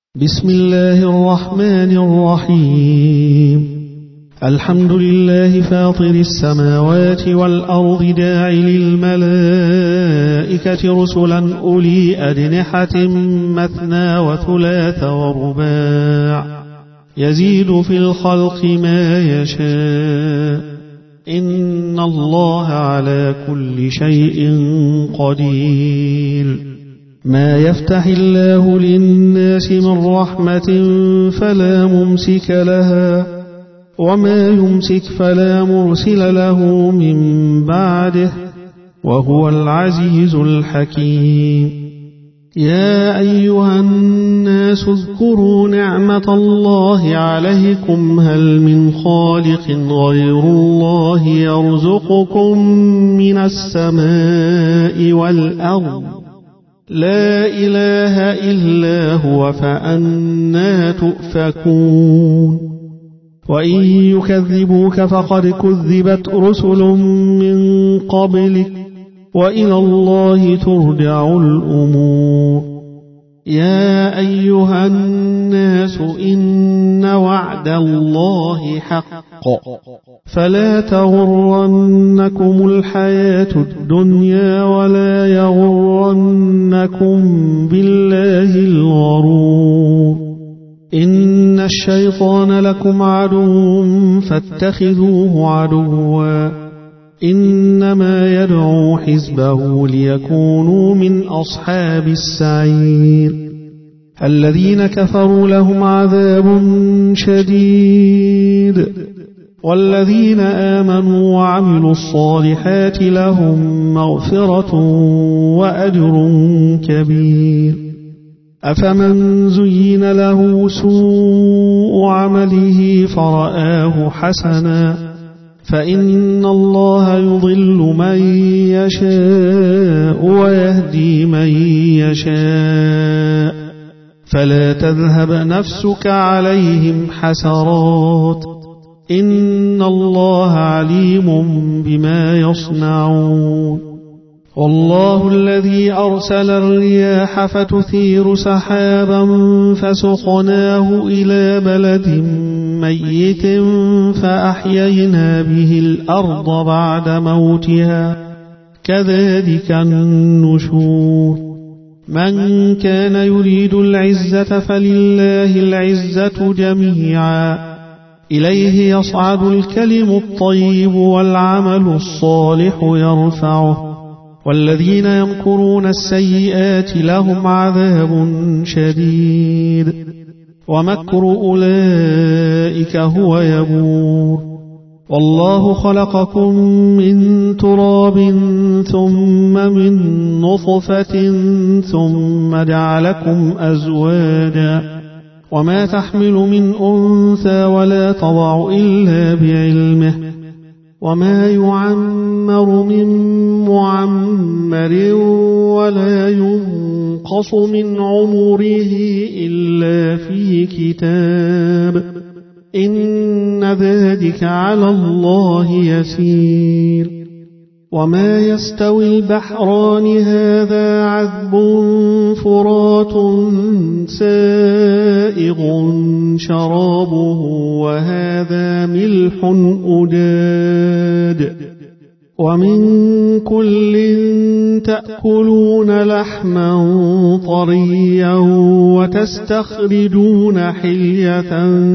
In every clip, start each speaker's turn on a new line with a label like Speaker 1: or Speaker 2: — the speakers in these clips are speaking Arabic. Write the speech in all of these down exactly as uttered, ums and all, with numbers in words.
Speaker 1: بسم الله الرحمن الرحيم. الحمد لله فاطر السماوات والأرض جاعل الملائكة رسلا أولي أجنحة مثنى وثلاث ورباع يزيد في الخلق ما يشاء إن الله على كل شيء قدير. ما يفتح الله للناس من رحمة فلا ممسك لها وما يمسك فلا مرسل له من بعده وهو العزيز الحكيم. يا أيها الناس اذكروا نعمة الله عليكم هل من خالق غير الله يرزقكم من السماء والأرض لا إله إلا هو فأنى تؤفكون. وإن يكذبوك فقد كذبت رسل من قبلك وإلى الله ترجع الأمور. يا أيها الناس إن وعد الله حق فلا تغرنكم الحياة الدنيا ولا يغرنكم بالله الغرور. إن الشيطان لكم عدو فاتخذوه عدوا إنما يدعو حزبه ليكونوا من أصحاب السعير. الذين كفروا لهم عذاب شديد والذين آمنوا وعملوا الصالحات لهم مغفرة وأجر كبير. أفمن زين له سوء عمله فرآه حسنا فإن الله يضل من يشاء ويهدي من يشاء فلا تذهب نفسك عليهم حسرات إن الله عليم بما يصنعون. والله الذي أرسل الرياح فتثير سحابا فسقناه إلى بلد ميت فأحيينا به الأرض بعد موتها كذلك النشور. من كان يريد العزة فلله العزة جميعا إليه يصعد الكلم الطيب والعمل الصالح يرفعه والذين يمكرون السيئات لهم عذاب شديد ومكر أولئك هو يبور. والله خلقكم من تراب ثم من نطفة ثم جعلكم أزواجا وما تحمل من أنثى ولا تضع إلا بعلمه وما يعمر من معمر ولا ينقص من عمره إلا في كتاب إن ذلك على الله يسير. وما يستوي البحران هذا عذب فرات سائغ شرابه وهذا ملح أجاج ومن كل تأكلون لحما طريا وتستخرجون حلية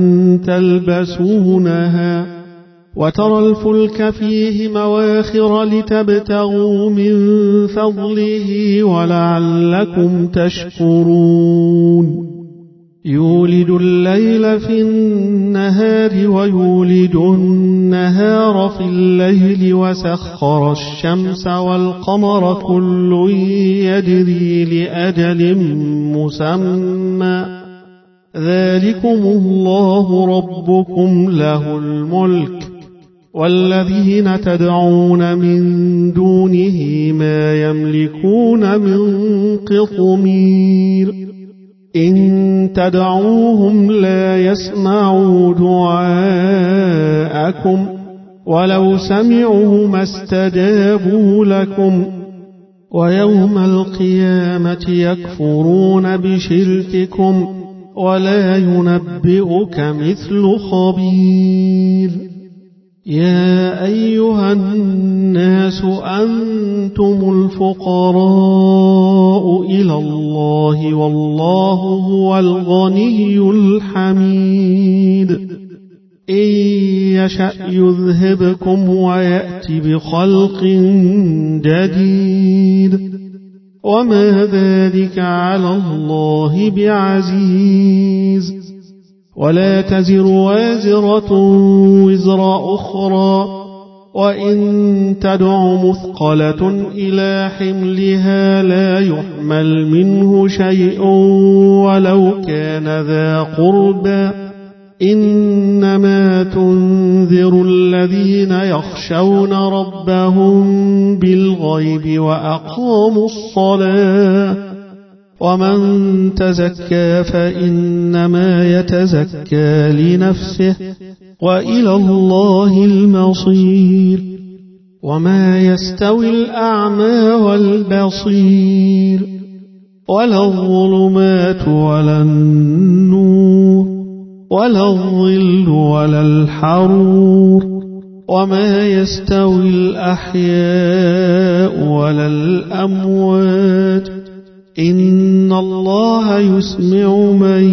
Speaker 1: تلبسونها وترى الفلك فيه مواخر لتبتغوا من فضله ولعلكم تشكرون. يولد الليل في النهار ويولد النهار في الليل وسخر الشمس والقمر كل يجري لأجل مسمى ذلكم الله ربكم له الملك والذين تدعون من دونه ما يملكون من قطمير. إن تدعوهم لا يسمعوا دعاءكم ولو سمعوا ما استجابوا لكم ويوم القيامة يكفرون بشرككم ولا ينبئك مثل خبير. يا أيها الناس أنتم الفقراء إلى الله والله هو الغني الحميد. إن يشأ يذهبكم ويأت بخلق جديد وما ذلك على الله بعزيز. ولا تزر وازرة وزر أخرى وإن تدع مثقلة إلى حملها لا يحمل منه شيء ولو كان ذا قربى. إنما تنذر الذين يخشون ربهم بالغيب وأقاموا الصلاة. ومن تزكى فإنما يتزكى لنفسه وإلى الله المصير. وما يستوي الأعمى والبصير ولا الظلمات ولا النور ولا الظل ولا الحرور. وما يستوي الأحياء ولا الأموات. إن الله يسمع من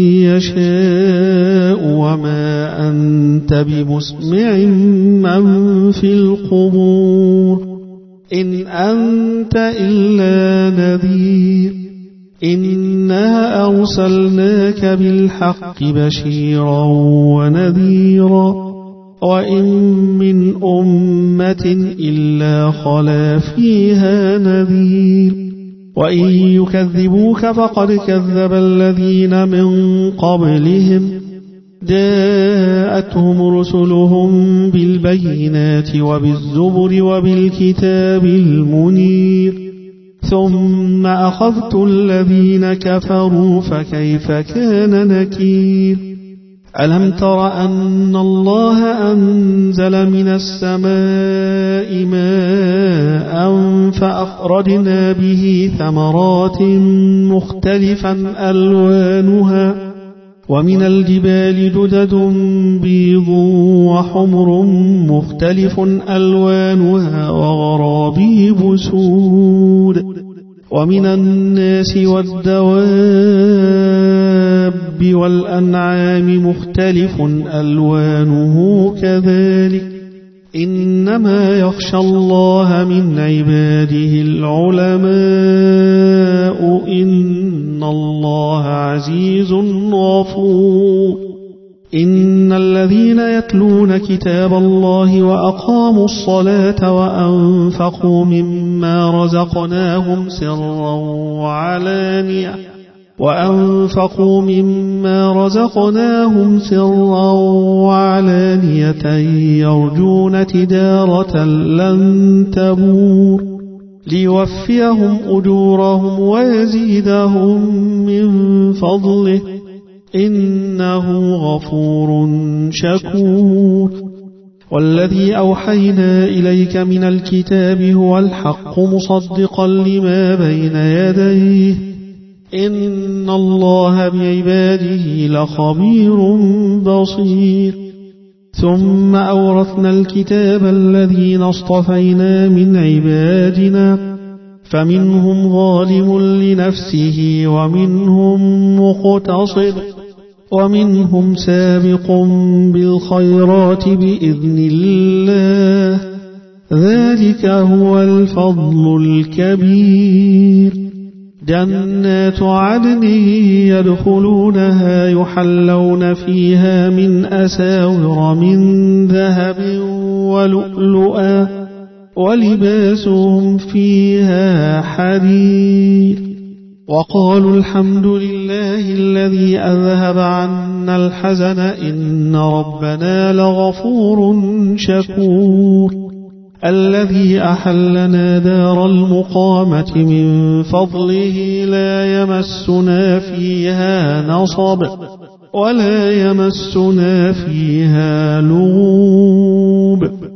Speaker 1: يشاء وما أنت بمسمع من في القبور. إن أنت إلا نذير. إنا أرسلناك بالحق بشيرا ونذيرا وإن من أمة إلا خلا فيها نذير. وإن يكذبوك فقد كذب الذين من قبلهم جاءتهم رسلهم بالبينات وبالزبر وبالكتاب المنير ثم أخذت الذين كفروا فكيف كان نكير. ألم تر أن الله أنزل من السماء ماء فأخرجنا به ثمرات مختلفا ألوانها ومن الجبال جدد بيض وحمر مختلف ألوانها وغرابيب سود ومن الناس والدواب والأنعام مختلف ألوانه كذلك إنما يخشى الله من عباده العلماء إن الله عزيز غفور. إن الذين يتلون كتاب الله وأقاموا الصلاة وأنفقوا مما رزقناهم سرا وعلانية وأنفقوا مما رزقناهم سرا وعلانية يرجون تجارة لن تبور ليوفيهم أجورهم ويزيدهم من فضله إنه غفور شكور. والذي أوحينا إليك من الكتاب هو الحق مصدقا لما بين يديه إن الله بعباده لخبير بصير. ثم أورثنا الكتاب الذين اصطفينا من عبادنا فمنهم ظالم لنفسه ومنهم مقتصد ومنهم سابق بالخيرات بإذن الله ذلك هو الفضل الكبير. جنات عدن يدخلونها يحلون فيها من أساور من ذهب ولؤلؤا ولباسهم فيها حرير. وقالوا الحمد لله الذي أذهب عنا الحزن إن ربنا لغفور شكور. الذي أحلنا دار المقامة من فضله لا يمسنا فيها نصب ولا يمسنا فيها لغوب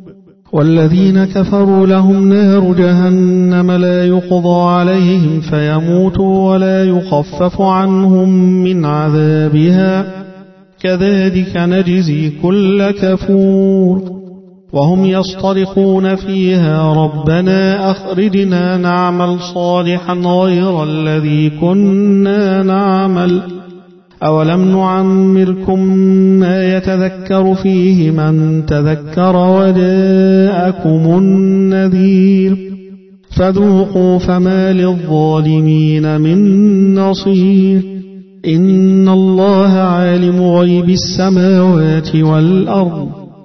Speaker 1: والذين كفروا لهم نار جهنم لا يقضى عليهم فيموتوا ولا يخفف عنهم من عذابها كذلك نجزي كل كفور وهم يصطرخون فيها ربنا أخرجنا نعمل صالحا غير الذي كنا نعمل أولم نعمركم ما يتذكر فيه من تذكر وجاءكم النذير فذوقوا فما للظالمين من نصير إن الله عالم غيب السماوات والأرض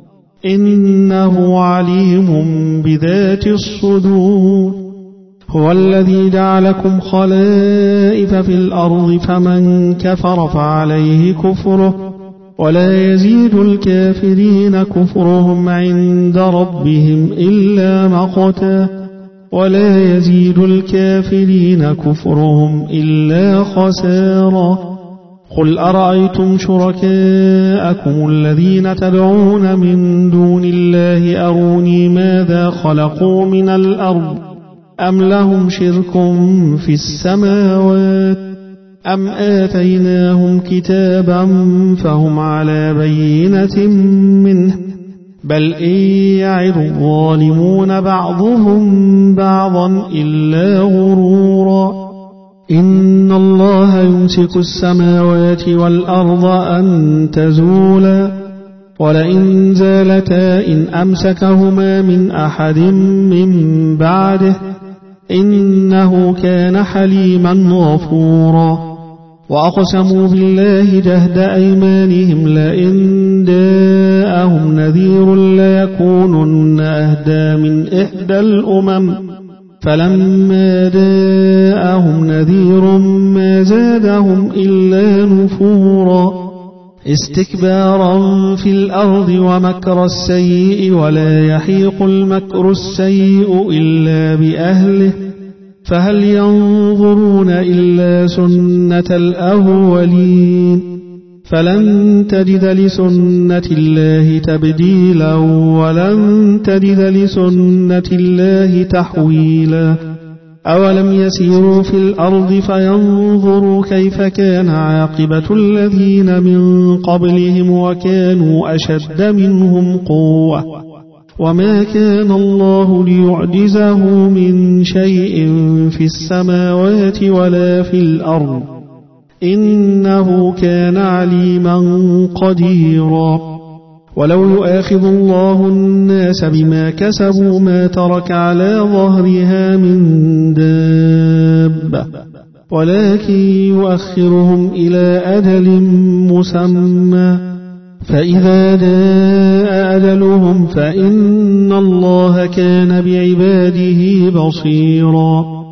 Speaker 1: إنه عليم بذات الصدور هو الذي جعلكم خلائف في الأرض فمن كفر فعليه كفره ولا يزيد الكافرين كفرهم عند ربهم إلا مقتا ولا يزيد الكافرين كفرهم إلا خسارا قل أرأيتم شركاءكم الذين تدعون من دون الله أروني ماذا خلقوا من الأرض أم لهم شرك في السماوات أم آتيناهم كتابا فهم على بينة منه بل إن يعد الظالمون بعضهم بعضا إلا غرورا إن الله يمسك السماوات والأرض أن تزولا ولئن زالتا إن أمسكهما من أحد من بعده إنه كان حليما غفورا وأقسموا بالله جهد أيمانهم لئن جاءهم نذير ليكونن أهدى من إحدى الأمم فلما جاءهم نذير ما زادهم إلا نفورا استكبارا في الأرض ومكر السيء ولا يحيق المكر السيء إلا بأهله فهل ينظرون إلا سنة الأولين فلن تجد لسنة الله تبديلا ولن تجد لسنة الله تحويلا أولم يسيروا في الأرض فينظروا كيف كان عاقبة الذين من قبلهم وكانوا أشد منهم قوة وما كان الله ليعجزه من شيء في السماوات ولا في الأرض إنه كان عليما قديرا ولو يؤاخذ الله الناس بما كسبوا ما ترك على ظهرها من دابة ولكن يؤخرهم إلى أجل مسمى فإذا جاء أجلهم فإن الله كان بعباده بصيرا